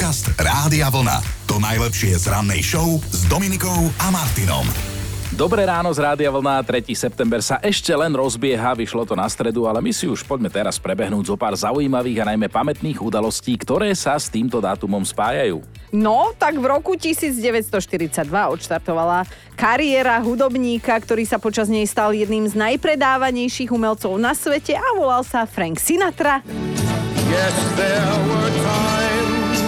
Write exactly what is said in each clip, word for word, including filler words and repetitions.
Podcast Rádia Vlna. To najlepšie z rannej show s Dominikou a Martinom. Dobré ráno z Rádia Vlna, tretieho september sa ešte len rozbieha, vyšlo to na stredu, ale my si už poďme teraz prebehnúť zo pár zaujímavých a najmä pamätných udalostí, ktoré sa s týmto dátumom spájajú. No, tak v roku devätnásťstoštyridsaťdva odštartovala kariéra hudobníka, ktorý sa počas nej stal jedným z najpredávanejších umelcov na svete a volal sa Frank Sinatra. Yes, there were times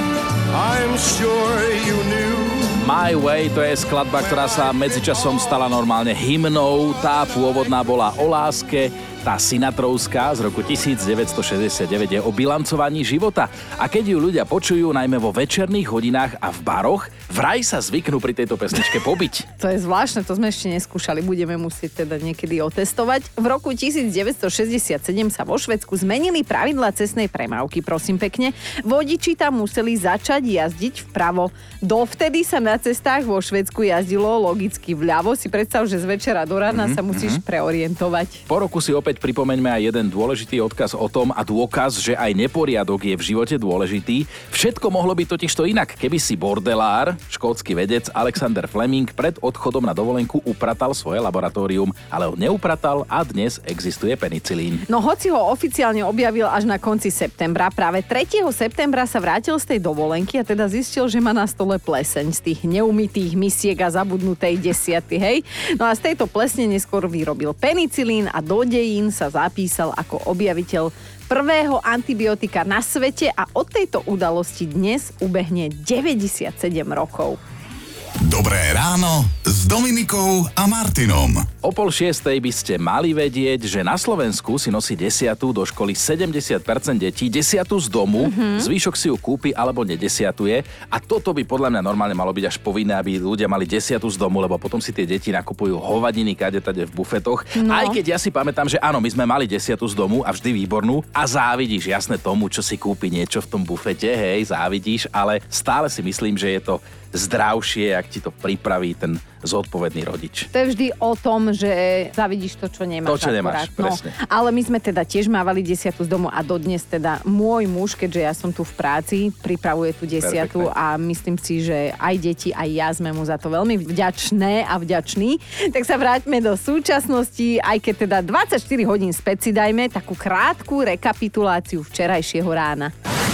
I'm sure you knew. My Way, to je skladba, ktorá sa medzičasom stala normálne hymnou. Tá pôvodná bola o láske, tá Sinatrovská z roku devätnásťstošesťdesiatdeväť je o bilancovaní života. A keď ju ľudia počujú, najmä vo večerných hodinách a v baroch, vraj sa zvyknú pri tejto pesničke pobiť. To je zvláštne, to sme ešte neskúšali, budeme musieť teda niekedy otestovať. V roku devätnásťstošesťdesiatsedem sa vo Švédsku zmenili pravidlá cestnej premávky, prosím pekne. Vodiči tam museli začať jazdiť vpravo. Dovtedy sa na cestách vo Švédsku jazdilo logicky vľavo. Si predstav, že z večera do rána mm-hmm. sa musíš preorientovať. Po roku si opäť pripomeňme aj jeden dôležitý odkaz o tom a dôkaz, že aj neporiadok je v živote dôležitý. Všetko mohlo byť totižto inak, keby si bordelár, škótsky vedec Alexander Fleming pred odchodom na dovolenku upratal svoje laboratórium, ale ho neupratal a dnes existuje penicilín. No hoci ho oficiálne objavil až na konci septembra, práve tretieho septembra sa vrátil z tej dovolenky a teda zistil, že má na stole pleseň z tých neumytých misiek a zabudnutej desiaty, hej? No a z tejto plesne neskôr vyrobil penicilín a do dejín sa zapísal ako objaviteľ prvého antibiotika na svete a od tejto udalosti dnes ubehne deväťdesiatsedem rokov. Dobré ráno s Dominikou a Martinom. O pol šiestej by ste mali vedieť, že na Slovensku si nosí desiatu do školy sedemdesiat percent detí, desiatu z domu, mm-hmm. zvyšok si ju kúpi alebo nedesiatuje a toto by podľa mňa normálne malo byť až povinné, aby ľudia mali desiatu z domu, lebo potom si tie deti nakupujú hovadiny kadetade v bufetoch. No. Aj keď ja si pamätám, že áno, my sme mali desiatu z domu a vždy výbornú a závidíš jasne tomu, čo si kúpi niečo v tom bufete, hej, závidíš, ale stále si myslím, že je to zdravšie, ak ti to pripraví ten zodpovedný rodič. To je vždy o tom, že zavidíš to, čo nemáš. To, čo nemáš, akurát. presne. No, ale my sme teda tiež mávali desiatu z domu a dodnes teda môj muž, keďže ja som tu v práci, pripravuje tú desiatu Perfektne. A myslím si, že aj deti, aj ja sme mu za to veľmi vďačné a vďační. Tak sa vráťme do súčasnosti, aj keď teda dvadsaťštyri hodín späť si dajme takú krátku rekapituláciu včerajšieho rána.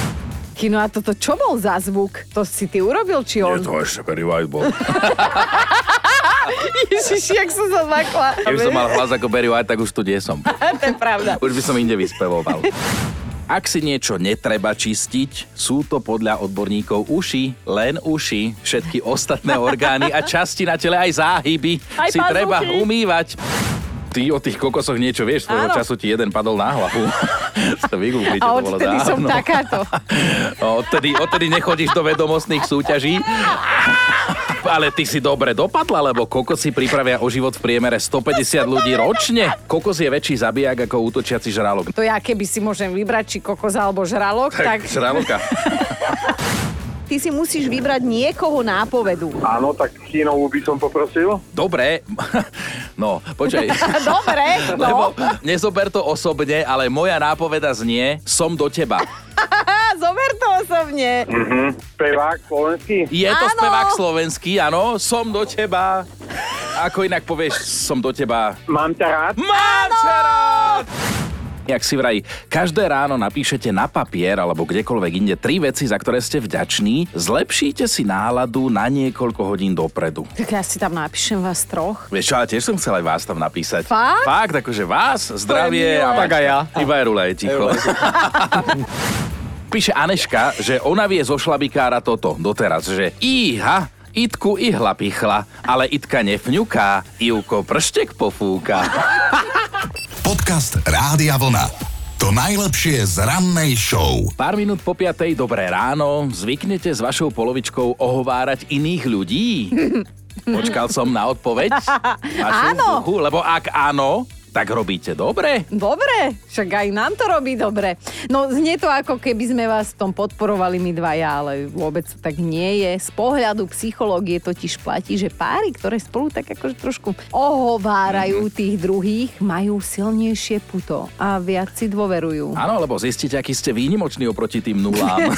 No a toto čo bol za zvuk? To si ty urobil, či on? Nie, to ešte Barry White bol. Ježiši, jak som sa zlakla. Keby som mal hlas ako Barry White, tak už tu nie som. To je pravda. Už by som inde vyspevoval. Ak si niečo netreba čistiť, sú to podľa odborníkov uši, len uši. Všetky ostatné orgány a časti na tele, aj záhyby aj si pazúky treba umývať. Ty o tých kokosoch niečo vieš, svojho času ti jeden padol na hlavu. To vygooglite, a to bolo odtedy dávno. som takáto. Odtedy, odtedy nechodíš do vedomostných súťaží. Ale ty si dobre dopadla, lebo kokosy pripravia o život v priemere stopäťdesiat ľudí ročne. Kokos je väčší zabijak ako útočiaci žralok. To ja, keby si môžem vybrať, či kokos alebo žralok, tak... Tak, žraloka. Ty si musíš vybrať niekoho nápovedu. Áno, tak Kínovú by som poprosil. Dobre, no, počkaj. Dobre, no. Lebo nezober to osobne, ale moja nápoveda znie, som do teba. Zober to osobne. Mhm. Spevák slovenský? Je to Áno. spevák slovenský, áno, som do teba. Ako inak povieš, som do teba. Mám ťa rád? Mám ťa rád! Jak si vraj, každé ráno napíšete na papier alebo kdekoľvek inde tri veci, za ktoré ste vďační, zlepšíte si náladu na niekoľko hodín dopredu. Tak ja si tam napíšem vás troch. Vieš čo, ale tiež som chcel aj vás tam napísať. Fakt? Fakt, akože vás, zdravie a Tak aj ja. Iba Erula je ticho. Píše Aneška, že ona vie zo šlabikára toto doteraz, že íha, Itku ihla pichla, ale Itka nefňuká, Ivko prštek pofúka. Podcast Rádia Vlna. To najlepšie z rannej show. Pár minút po piatej, dobré ráno, zvyknete s vašou polovičkou ohovárať iných ľudí? Počkal som na odpoveď. Áno. Duchu, lebo ak áno, tak robíte dobre. Dobre, však aj nám to robí dobre. No znie to ako keby sme vás v tom podporovali my dvaja, ale vôbec to tak nie je. Z pohľadu psychológie totiž platí, že páry, ktoré spolu tak akože trošku ohovárajú mm-hmm. tých druhých, majú silnejšie puto a viac si dôverujú. Áno, lebo zistíte, aký ste výnimoční oproti tým nulám.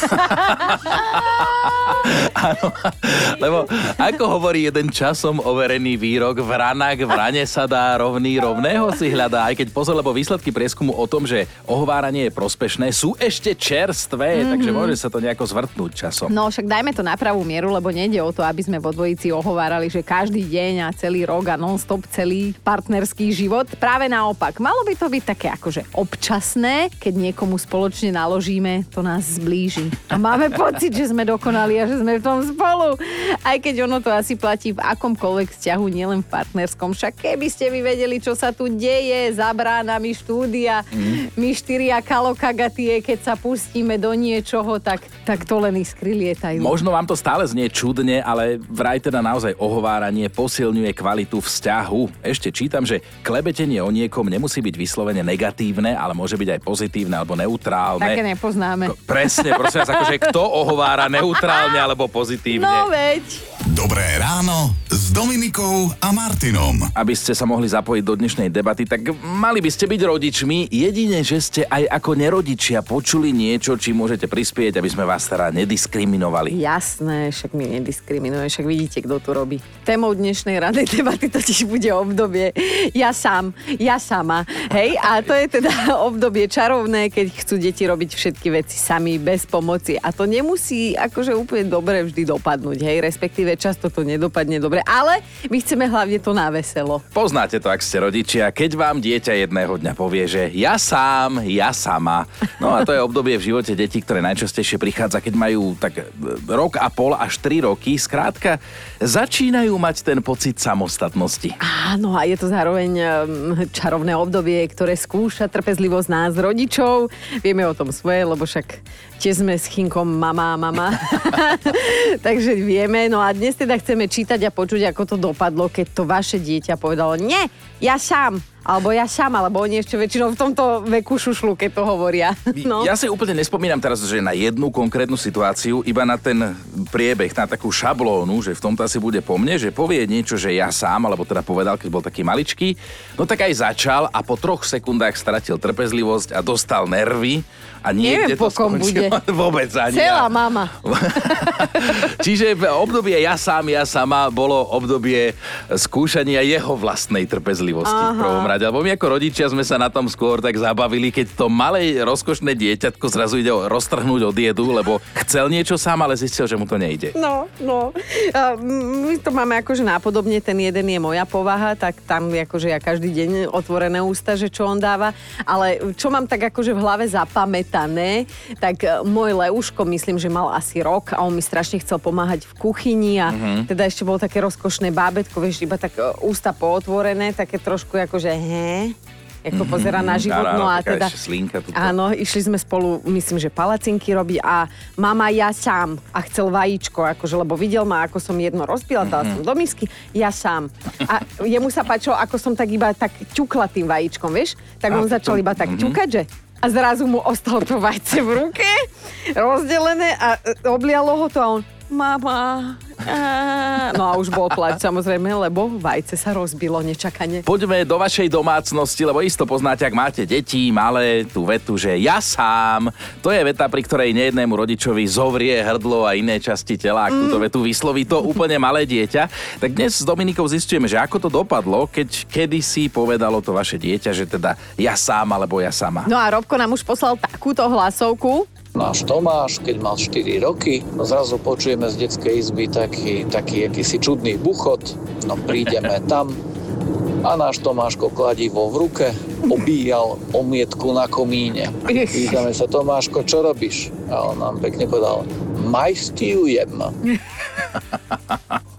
Áno, lebo ako hovorí jeden časom overený výrok, vranak v rane sa dá, rovný rovného si hľadá, aj keď pozor, lebo výsledky prieskumu o tom, že ohováranie je prospešné, sú ešte čerstvé, mm-hmm. takže môže sa to nejako zvrtnúť časom. No však dajme to na pravú mieru, lebo nejde o to, aby sme vo dvojici ohovárali, že každý deň a celý rok a non-stop celý partnerský život. Práve naopak, malo by to byť také akože občasné, keď niekomu spoločne naložíme, to nás zblíži. A máme pocit, že sme dokonali a že sme v tom spolu. Aj keď ono to asi platí v akomkoľvek vzťahu, nielen v partnerskom. Však keby ste vy vedeli, čo sa tu deje za bránami štúdia, mm. my štyria kalokagatie, keď sa pustíme do niečoho, tak, tak to len iskry lietajú. Možno vám to stále znie čudne, ale vraj teda naozaj ohováranie posilňuje kvalitu vzťahu. Ešte čítam, že klebetenie o niekom nemusí byť vyslovene negatívne, ale môže byť aj pozitívne alebo neutrálne. Také nepoznáme. Ko- presne, prosím vás, akože kto ohovára neutrálne alebo pozitívne. No veď. Dobré ráno s Dominikou a Martinom. Aby ste sa mohli zapojiť do dnešnej debaty, tak mali by ste byť rodičmi, jedine, že ste aj ako nerodičia počuli niečo, či môžete prispieť, aby sme vás teda nediskriminovali. Jasné, však my nediskriminujeme, však vidíte, kto tu robí. Témou dnešnej radnej debaty totiž bude obdobie ja sám, ja sama. Hej, a to je teda obdobie čarovné, keď chcú deti robiť všetky veci sami, bez pomoci. A to nemusí akože úplne dobre vždy dopadnúť, hej, respektíve často to nedopadne dobre, ale my chceme hlavne to na veselo. Poznáte to, ak ste rodičia, keď vám dieťa jedného dňa povie, že ja sám, ja sama. No a to je obdobie v živote detí, ktoré najčastejšie prichádza, keď majú tak rok a pol až tri roky. Skrátka, začínajú mať ten pocit samostatnosti. Áno, a je to zároveň čarovné obdobie, ktoré skúša trpezlivosť nás, rodičov. Vieme o tom svoje, lebo však tiež sme s Chynkom mama a mama. Takže vieme. No a dnes teda chceme čítať a počuť, ako to dopadlo, keď to vaše dieťa povedalo, nie, ja sám. Alebo ja sama, alebo oni ešte väčšinou v tomto veku šušľú, keď to hovoria. No. Ja si úplne nespomínam teraz, že na jednu konkrétnu situáciu, iba na ten priebeh, na takú šablónu, že v tomto asi bude po mne, že povie niečo, že ja sám, alebo teda povedal, keď bol taký maličký, no tak aj začal a po troch sekundách stratil trpezlivosť a dostal nervy a niekde to skončilo. Vôbec ani. Celá mama. Čiže v obdobie ja sám, ja sama bolo obdobie skúšania jeho vlastnej trpezlivosti. V prvom rade. Lebo my ako rodičia sme sa na tom skôr tak zabavili, keď to malé rozkošné dieťatko zrazu ide roztrhnúť od jedu, lebo chcel niečo sám, ale zistil, že mu to nejde. No, no. Uh, my to máme akože nápodobne, ten jeden je moja povaha, tak tam akože ja každý deň otvorené ústa, že čo on dáva. Ale čo mám tak akože v hlave zapamätané, tak môj Leuško, myslím, že mal asi rok a on mi strašne chcel pomáhať v kuchyni a uh-huh. teda ešte bol také rozkošné bábätko, vieš, iba tak ústa pootvorené, také trošku akože he, ako mm-hmm, pozerá na život. Áno, no a teda, slinka áno, išli sme spolu, myslím, že palacinky robiť a mama ja sám a chcel vajíčko, akože, lebo videl ma, ako som jedno rozpila, dala mm-hmm. som do misky, ja sám. A jemu sa páčilo, ako som tak iba tak ťukla tým vajíčkom, vieš? Tak on a začal to, iba tak mm-hmm. ťukať, že? A zrazu mu ostalo to vajce v ruke, rozdelené a oblialo ho to a on, mama, á. No a už bol plač, samozrejme, lebo vajce sa rozbilo nečakane. Poďme do vašej domácnosti, lebo isto poznáte, ak máte deti, malé, tú vetu, že ja sám. To je veta, pri ktorej nejednému rodičovi zovrie hrdlo a iné časti tela, ak mm. túto vetu vysloví to úplne malé dieťa. Tak dnes s Dominikou zistujeme, že ako to dopadlo, keď kedysi povedalo to vaše dieťa, že teda ja sám alebo ja sama. No a Robko nám už poslal takúto hlasovku. Náš Tomáš, keď mal štyri roky, no zrazu počujeme z detskej izby taký, taký akýsi čudný buchot, no prídeme tam a náš Tomáško kladivo v ruke obíjal omietku na komíne. Pýtame sa, Tomáško, čo robíš? A on nám pekne povedal, majstiujem.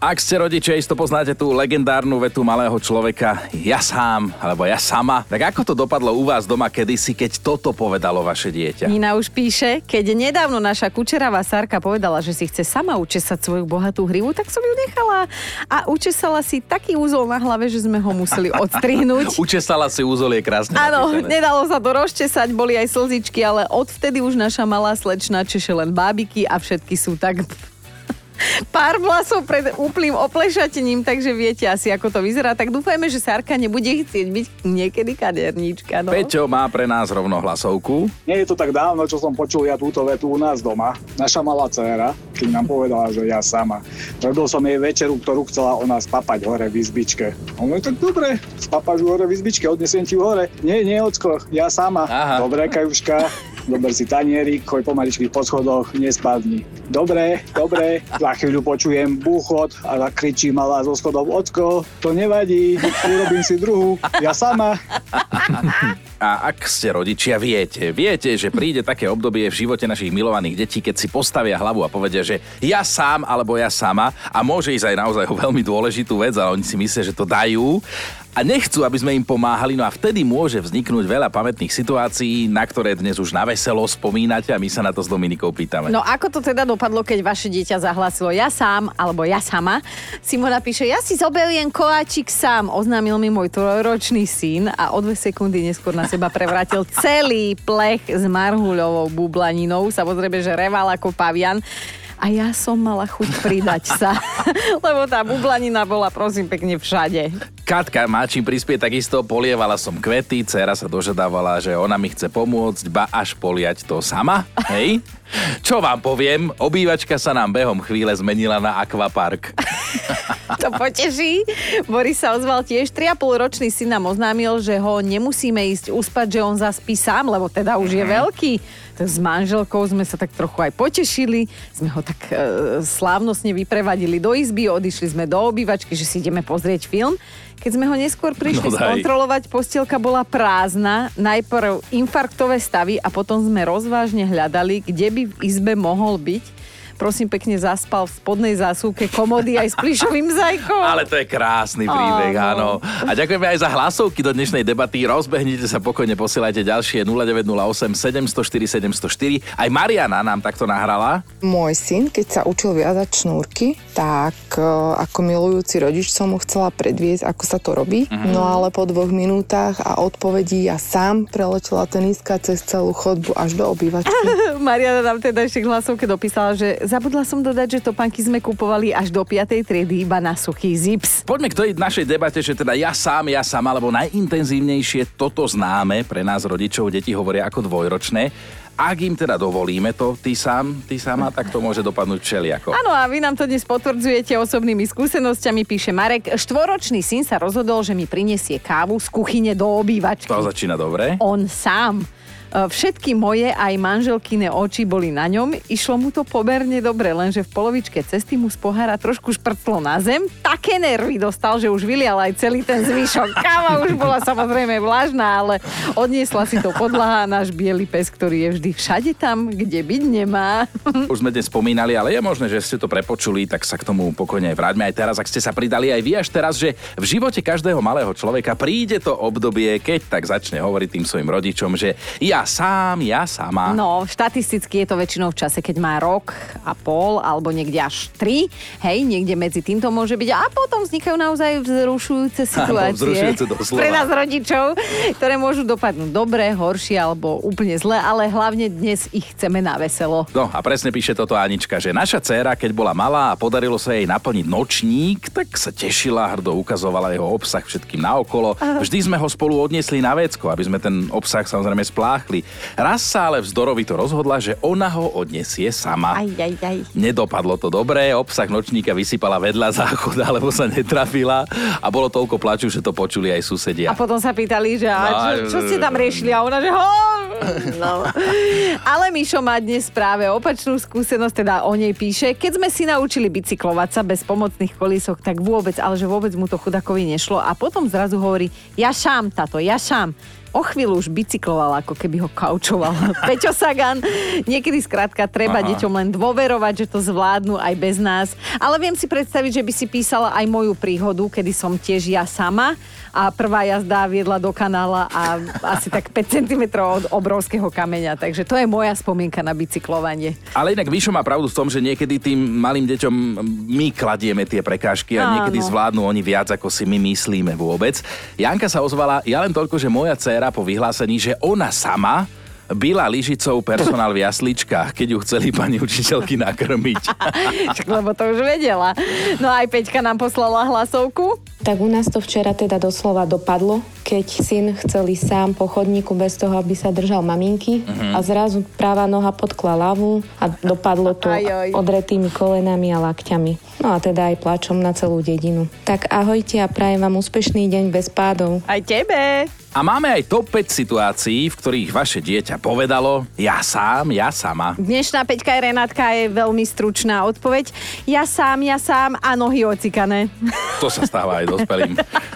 Ak ste rodičia, isto poznáte tú legendárnu vetu malého človeka ja sám, alebo ja sama. Tak ako to dopadlo u vás doma kedysi, keď toto povedalo vaše dieťa? Nina už píše, keď nedávno naša kučeravá Sárka povedala, že si chce sama učesať svoju bohatú hrivu, tak som ju nechala a učesala si taký úzol na hlave, že sme ho museli odstrihnúť. Učesala si úzol, je krásne Áno, napísané. nedalo sa to rozčesať, boli aj slzičky, ale odvtedy už naša malá slečna češe len bábiky a všetky sú tak pár vlasov pred úplným oplešatením, takže viete asi, ako to vyzerá. Tak dúfajme, že Sárka nebude chcieť byť niekedy kaderníčka. No. Peťo má pre nás rovno hlasovku. Nie je to tak dávno, čo som počul ja túto vetu u nás doma. Naša malá dcéra, keď nám povedala, že ja sama. Robil som jej večeru, ktorú chcela ona spapať hore v izbičke. On tak dobre, spapáš hore v izbičke, odnesiem ti hore. Nie, nie, ocko, ja sama. Aha. Dobre, Kajuška, dober si tanierik, choď pomaličky po schodoch, nespadni. Dobre, dobre, za chvíľu počujem búchot a kričí malá zo schodov, ocko, to nevadí, urobím si druhú, ja sama. A ak ste rodičia, viete, viete, že príde také obdobie v živote našich milovaných detí, keď si postavia hlavu a povedia, že ja sám alebo ja sama, a môže ísť aj naozaj o veľmi dôležitú vec, ale oni si myslia, že to dajú a nechcú, aby sme im pomáhali, no a vtedy môže vzniknúť veľa pamätných situácií, na ktoré dnes už na veselo spomínate, a my sa na to s Dominikou pýtame. No ako to teda dopadlo, keď vaše dieťa zahlásilo ja sám alebo ja sama? Simona píše, ja si zoberiem koláčik sám, oznámil mi môj trojročný syn a o dve sekundy neskôr na seba prevrátil celý plech s marhuľovou bublaninou. Samozrejme, že reval ako pavian. A ja som mala chuť pridať sa, lebo tá bublanina bola, prosím, pekne všade. Katka má čím prispieť, takisto polievala som kvety, dcéra sa dožadávala, že ona mi chce pomôcť, ba až poliať to sama, hej? Čo vám poviem, obývačka sa nám behom chvíle zmenila na akvapark. To poteší. Boris sa ozval tiež. tri a pol ročný syn nám oznámil, že ho nemusíme ísť uspať, že on zaspí sám, lebo teda už je veľký. Tak s manželkou sme sa tak trochu aj potešili. Sme ho tak e, slávnostne vyprevadili do izby, odišli sme do obývačky, že si ideme pozrieť film. Keď sme ho neskôr prišli no skontrolovať, postielka bola prázdna, najprv infarktové stavy a potom sme rozvážne hľadali, kde by v izbe mohol byť. Prosím pekne, zaspal v spodnej zásuvke komody aj s plyšovým zajkom. Ale to je krásny príbeh, áno. A ďakujeme aj za hlasovky do dnešnej debaty. Rozbehnite sa, pokojne posielajte ďalšie nula deväť nula osem sedem nula štyri sedem nula štyri. Aj Mariana nám takto nahrala. Môj syn, keď sa učil viazať šnúrky, tak ako milujúci rodič som mu chcela predviesť, ako sa to robí. Mm-hmm. No ale po dvoch minútach a odpovedí ja sám preletela teniská cez celú chodbu až do obývačky. Mariana nám teda ešte k hlasovke dopísala, že zabudla som dodať, že topánky sme kupovali až do piatej triedy iba na suchý zips. Poďme k tej našej debate, že teda ja sám, ja sama, alebo najintenzívnejšie toto známe pre nás rodičov, deti hovoria ako dvojročné. Ak im teda dovolíme to, ty sám, ty sama, tak to môže dopadnúť všelijako. Áno, a vy nám to dnes potvrdzujete osobnými skúsenosťami, píše Marek. Štvoročný syn sa rozhodol, že mi prinesie kávu z kuchyne do obývačky. To začína dobre. On sám. Všetky moje aj manželkyné oči boli na ňom, išlo mu to pomerne dobre, lenže v polovičke cesty mu z pohára trošku šprtlo na zem, také nervy dostal, že už vylial aj celý ten zvyšok. Káva už bola samozrejme vlažná, ale odniesla si to podlaha náš biely pes, ktorý je vždy všade tam, kde byť nemá. Už sme dnes spomínali, ale je možné, že ste to prepočuli, tak sa k tomu pokojne vráťme aj teraz, ak ste sa pridali aj vy až teraz, že v živote každého malého človeka príde to obdobie, keď tak začne hovoriť tým svojim rodičom, že ja sám, ja sama. No, štatisticky je to väčšinou v čase, keď má rok a pol, alebo niekde až tri. Hej, niekde medzi týmto môže byť. A potom vznikajú naozaj vzrušujúce situácie. Vzrušujúce doslova. Pre nás rodičov, ktoré môžu dopadnúť dobre, horšie alebo úplne zle, ale hlavne dnes ich chceme na veselo. No a presne píše toto Anička, že naša dcéra, keď bola malá a podarilo sa jej naplniť nočník, tak sa tešila, hrdo ukazovala jeho obsah všetkým naokolo. Vždy sme ho spolu odniesli na vécko, aby sme ten obsah samozrejme spláchli. Raz sa ale vzdorovito rozhodla, že ona ho odniesie sama. Aj, aj, aj. Nedopadlo to dobre, obsah nočníka vysypala vedľa záchoda, alebo sa netrafila a bolo toľko plaču, že to počuli aj susedia. A potom sa pýtali, že no, a čo, čo ste tam riešili? A ona, že ho, No. Ale Mišo má dnes práve opačnú skúsenosť, teda o nej píše. Keď sme si naučili bicyklovať sa bez pomocných kolísok, tak vôbec, ale že vôbec mu to chudakovi nešlo. A potom zrazu hovorí, ja šám, tato, ja šám. O chvíľu už bicykloval, ako keby ho kaučoval. Peťo Sagan, niekedy skrátka treba Aha. deťom len dôverovať, že to zvládnu aj bez nás. Ale viem si predstaviť, že by si písala aj moju príhodu, kedy som tiež ja sama a prvá jazda viedla do kanála a asi tak päť centimetrov od obrovského kameňa. Takže to je moja spomienka na bicyklovanie. Ale inak Víšo má pravdu v tom, že niekedy tým malým deťom my kladieme tie prekážky a niekedy Áno. zvládnu oni viac, ako si my myslíme vôbec. Janka sa ozvala, ja len toľko, že moja dcéra po vyhlásení, že ona sama byla lyžicou personál v jasličkách, keď ju chceli pani učiteľky nakrmiť. Však, lebo to už vedela. No aj Peťka nám poslala hlasovku. Tak u nás to včera teda doslova dopadlo, keď syn chcel ísť sám po chodníku bez toho, aby sa držal maminky uh-huh. a zrazu práva noha potkla ľavú a dopadlo to aj, aj. odretými kolenami a lakťami. No a teda aj plačom na celú dedinu. Tak ahojte a prajem vám úspešný deň bez pádov. Aj tebe. A máme aj top päť situácií, v ktorých vaše dieťa povedalo ja sám, ja sama. Dnešná Peťka aj Renátka je veľmi stručná odpoveď. Ja sám, ja sám a nohy ocikané. To sa stáva aj dospelým.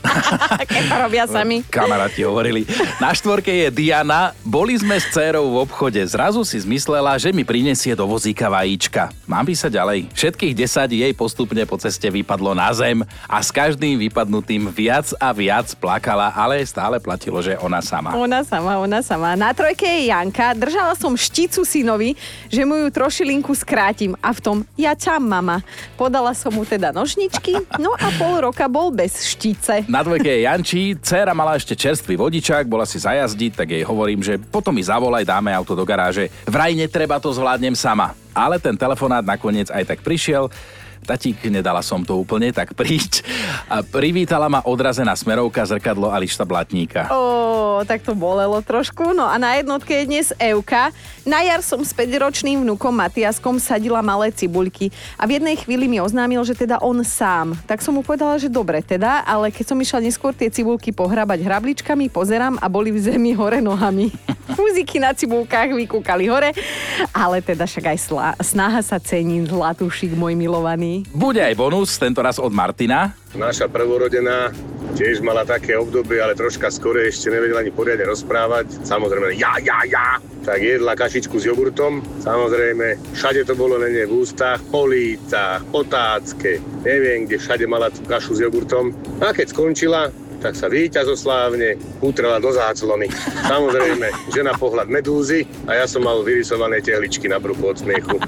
Keď to robia sami. Kamaráti hovorili. Na štvorke je Diana. Boli sme s dcérou v obchode. Zrazu si zmyslela, že mi prinesie do vozíka vajíčka. Mám písať ďalej. Všetkých desať jej postupne po ceste vypadlo na zem a s každým vypadnutým viac a viac plakala, ale stále platilo, že ona sama. Ona sama, ona sama. Na trojke je Janka. Držala som šticu synovi, že mu ju trošilinku skrátim a v tom ja čam, mama. Podala som mu teda nožničky, no a pol roka bol bez štice. Na dvojke je Janči. Dcéra mala ešte čerstvý vodičák, bola si zajazdiť, tak jej hovorím, že potom mi zavolaj, dáme auto do garáže. Vraj netreba, to zvládnem sama. Ale ten telefonát nakoniec aj tak prišiel. Tatík, nedala som to úplne, tak príď. A privítala ma odrazená smerovka, zrkadlo a lišta blatníka. Ó, tak to bolelo trošku. No a na jednotke je dnes Evka. Na jar som s päťročným vnukom Matiaskom sadila malé cibuľky a v jednej chvíli mi oznámil, že teda on sám. Tak som mu povedala, že dobre teda, ale keď som išla neskôr tie cibuľky pohrabať hrabličkami, pozerám a boli v zemi hore nohami. Fúziky na cibulkách vykúkali hore, ale teda však aj slá, snaha sa cení, zlatúšik môj milovaný. Bude aj bonus, tento raz od Martina. Naša prvorodená tiež mala také obdobie, ale troška skore ešte nevedela ani poriadne rozprávať. Samozrejme, ja, ja, ja. Tak jedla kašičku s jogurtom. Samozrejme, všade to bolo len v ústach, po lícach, po tácke. Neviem, kde všade mala tú kašu s jogurtom. A keď skončila, tak sa víťazoslávne utrela do záclony. Samozrejme, žena pohľad medúzy a ja som mal vyrysované tehličky na bruchu od smiechu.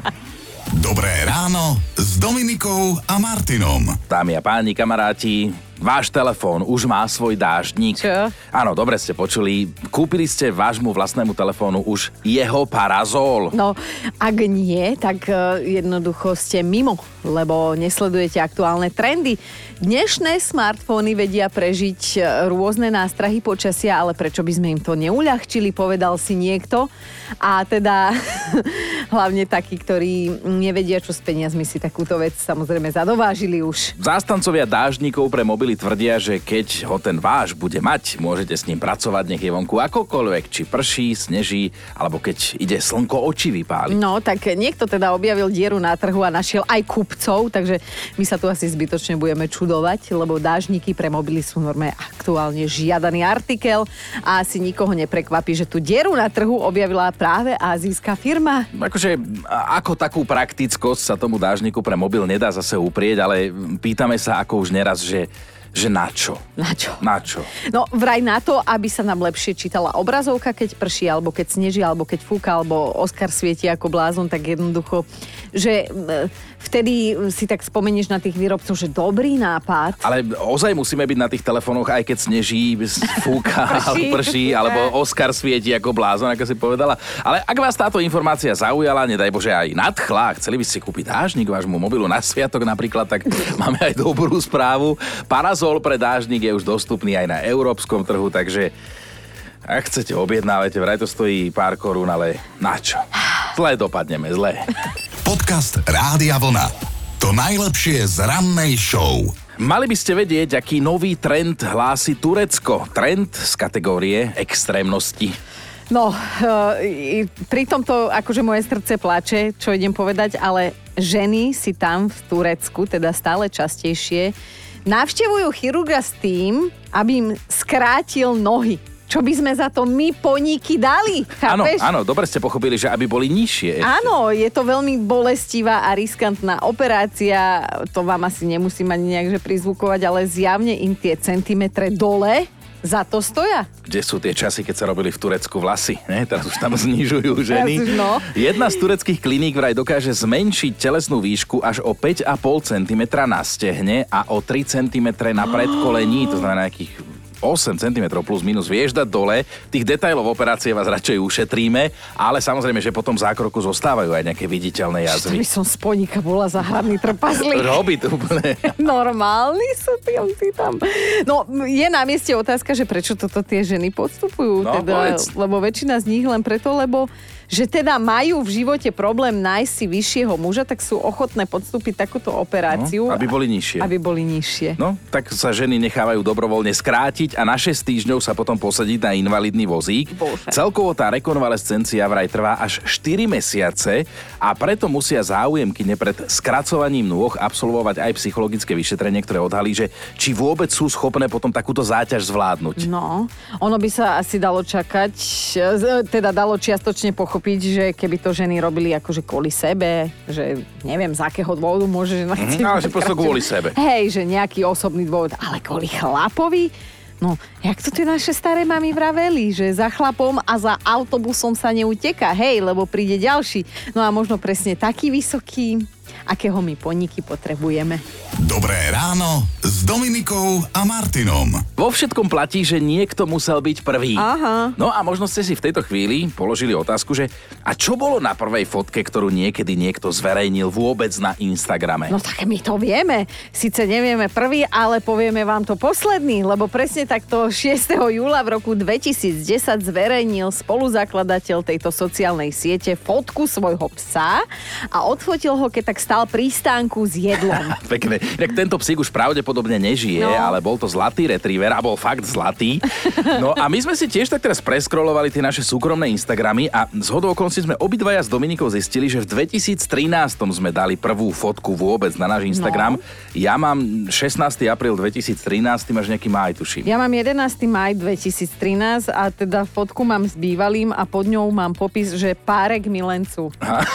Dobré ráno s Dominikou a Martinom. Dámy a páni, kamaráti, váš telefón už má svoj dáždnik. Čo? Áno, dobre ste počuli. Kúpili ste vášmu vlastnému telefónu už jeho parazol. No, ak nie, tak uh, jednoducho ste mimo, lebo nesledujete aktuálne trendy. Dnešné smartfóny vedia prežiť rôzne nástrahy počasia, ale prečo by sme im to neuľahčili, povedal si niekto. A teda hlavne takí, ktorí nevedia, čo s peniazmi, si takúto vec samozrejme zadovážili už. Zástancovia dáždnikov pre mobil tvrdia, že keď ho ten váš bude mať, môžete s ním pracovať, nech je vonku akokoľvek, či prší, sneží, alebo keď ide slnko, oči vypáli. No, tak niekto teda objavil dieru na trhu a našiel aj kupcov, takže my sa tu asi zbytočne budeme čudovať, lebo dážniky pre mobily sú normálne aktuálne žiadaný artikel a asi nikoho neprekvapí, že tú dieru na trhu objavila práve ázijská firma. Akože, ako takú praktickosť sa tomu dážniku pre mobil nedá zase uprieť, ale pýtame sa ako už neraz, že Že na čo? Na čo? Na čo? No vraj na to, aby sa nám lepšie čítala obrazovka, keď prší, alebo keď sneží, alebo keď fúka, alebo Oskar svieti ako blázon, tak jednoducho, že vtedy si tak spomenieš na tých výrobcov, že dobrý nápad. Ale ozaj musíme byť na tých telefónoch, aj keď sneží, fúka, prší. alebo prší, alebo Oskar svieti ako blázon, ako si povedala. Ale ak vás táto informácia zaujala, nedaj Bože aj nadchla, chceli by ste kúpiť dážnik vášmu mobilu na sviatok napríklad, tak máme aj dobrú správu. Parazol pre dážnik je už dostupný aj na európskom trhu, takže ak chcete objednávajte, vraj to stojí pár korún, ale na čo? Zle dopadneme, zle. Podcast Rádia Vlna. To najlepšie z rannej show. Mali by ste vedieť, aký nový trend hlási Turecko. Trend z kategórie extrémnosti. No, pri tomto akože moje srdce plače, čo idem povedať, ale ženy si tam v Turecku, teda stále častejšie, navštevujú chirurga s tým, aby im skrátil nohy. Čo by sme za to my poníky dali, chápeš? Áno, áno, dobre ste pochopili, že aby boli nižšie. Ešte. Áno, je to veľmi bolestivá a riskantná operácia, to vám asi nemusím ani nejak že prizvukovať, ale zjavne im tie centimetre dole za to stoja. Kde sú tie časy, keď sa robili v Turecku vlasy? Ne? Teraz už tam znižujú ženy. No. Jedna z tureckých kliník vraj dokáže zmenšiť telesnú výšku až o päť a pol centimetra na stehne a o tri centimetre na predkolení, to znamená nejakých osem centimetrov plus minus, vieš dať dole. Tých detailov operácie vás radšej ušetríme, ale samozrejme, že potom v zákroku zostávajú aj nejaké viditeľné jazvy. By som z poníka bola zahradný trpaslík. Robí to úplne. Normálni sú tí, tí tam. No, je na mieste otázka, že prečo toto tie ženy podstupujú. No, teda, lebo väčšina z nich len preto, lebo že teda majú v živote problém nájsť si vyššieho muža, tak sú ochotné podstúpiť takúto operáciu. No, aby boli nižšie. Aby boli nižšie. No, tak sa ženy nechávajú dobrovoľne skrátiť a na šesť týždňov sa potom posadiť na invalidný vozík. Bože. Celkovo tá rekonvalescencia vraj trvá až štyri mesiace a preto musia záujemkyne pred skracovaním nôh absolvovať aj psychologické vyšetrenie, ktoré odhalí, že či vôbec sú schopné potom takúto záťaž zvládnuť. No, ono by sa asi dalo čakať, teda dalo čiastočne pochopiť, že keby to ženy robili akože kvôli sebe, že neviem z akého dôvodu môže žena... Mm, ale že prosto kvôli sebe. Hej, že nejaký osobný dôvod, ale kvôli chlapovi? No, jak to tie naše staré mami vraveli, že za chlapom a za autobusom sa neuteká, hej, lebo príde ďalší. No a možno presne taký vysoký, akého my poníky potrebujeme. Dobré ráno s Dominikou a Martinom. Vo všetkom platí, že niekto musel byť prvý. Aha. No a možno ste si v tejto chvíli položili otázku, že a čo bolo na prvej fotke, ktorú niekedy niekto zverejnil vôbec na Instagrame? No tak my to vieme. Sice nevieme prvý, ale povieme vám to posledný, lebo presne takto šiesteho júla v roku dvetisícdesať zverejnil spoluzakladateľ tejto sociálnej siete fotku svojho psa a odfotil ho, keď tak stál pri stánku s jedlom. Pekné. Inak tento psík už pravdepodobne nežije, no. Ale bol to zlatý retriever a bol fakt zlatý. No a my sme si tiež tak teraz preskrolovali tie naše súkromné Instagramy a zhodou okolností sme obidvaja s Dominikou zistili, že v dvetisíctrinásť sme dali prvú fotku vôbec na náš Instagram. No. Ja mám šestnásteho apríla dvetisíctrinásť, ty máš nejaký máj, tuším. Ja mám jedenásteho máj dvetisíctrinásť a teda fotku mám s bývalým a pod ňou mám popis, že párek milencu.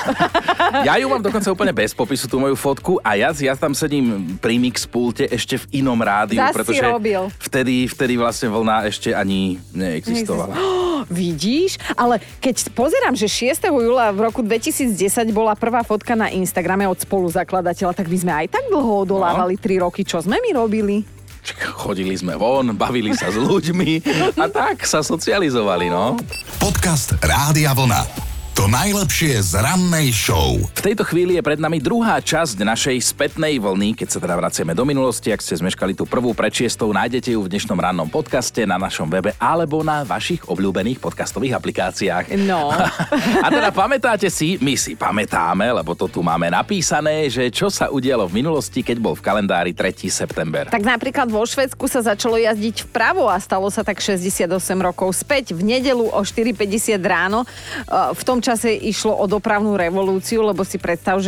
Ja ju mám dokonca úplne bez popisu, tú moju fotku a ja, ja tam sedím pri mixpulte ešte v inom rádiu, Zas pretože vtedy, vtedy vlastne vlna ešte ani neexistovala. Oh, vidíš? Ale keď pozerám, že šiesteho júla v roku dvetisícdesať bola prvá fotka na Instagrame od spoluzakladateľa, tak my sme aj tak dlho odolávali tri roky. Čo sme my robili? Chodili sme von, bavili sa s ľuďmi a tak sa socializovali, no. Podcast Rádia Vlna. To najlepšie z rannej show. V tejto chvíli je pred nami druhá časť našej spätnej vlny, keď sa teda vraciame do minulosti. Ak ste zmeškali tú prvú pred šiestou, nájdete ju v dnešnom rannom podcaste na našom webe alebo na vašich obľúbených podcastových aplikáciách. No. A teda pamätáte si, my si pamätáme, lebo to tu máme napísané, že čo sa udialo v minulosti, keď bol v kalendári tretieho september. Tak napríklad vo Švédsku sa začalo jazdiť vpravo a stalo sa tak šesťdesiatosem rokov späť. V nedeľu o štyri päťdesiat ráno. V tom čase išlo o dopravnú revolúciu, lebo si predstav, že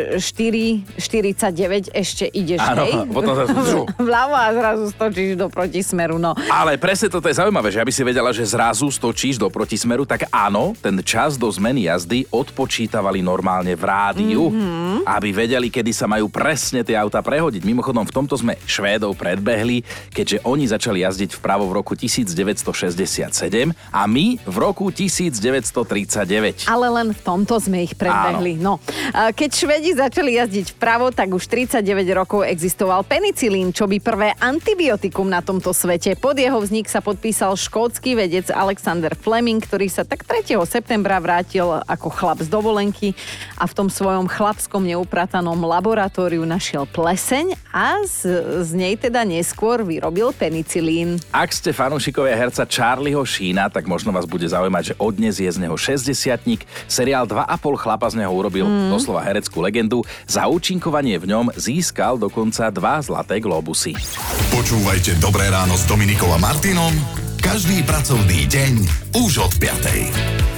štyri štyridsaťdeväť ešte ideš, áno, hej? Potom sa vľavo a zrazu stočíš do protismeru, no. Ale presne toto je zaujímavé, že aby si vedela, že zrazu stočíš do protismeru, tak áno, ten čas do zmeny jazdy odpočítavali normálne v rádiu, mm-hmm. aby vedeli, kedy sa majú presne tie auta prehodiť. Mimochodom, v tomto sme Švédov predbehli, keďže oni začali jazdiť vpravo v roku devätnásťstošesťdesiatsedem a my v roku devätnásťstotridsaťdeväť. Ale len v tomto sme ich predbehli. No. Keď Švédi začali jazdiť vpravo, tak už tridsaťdeväť rokov existoval penicilín, čo by prvé antibiotikum na tomto svete. Pod jeho vznik sa podpísal škótsky vedec Alexander Fleming, ktorý sa tak tretieho septembra vrátil ako chlap z dovolenky a v tom svojom chlapskom neupratanom laboratóriu našiel pleseň a z, z nej teda neskôr vyrobil penicilín. Ak ste fanúšikovia herca Charlieho Sheena, tak možno vás bude zaujímať, že odnes je z neho šesťdesiatnik. Seriál dva a pol chlapa z neho urobil mm. doslova hereckú legendu. Za účinkovanie v ňom získal dokonca dva zlaté glóbusy. Počúvajte Dobré ráno s Dominikou a Martinom Každý pracovný deň už od piatej.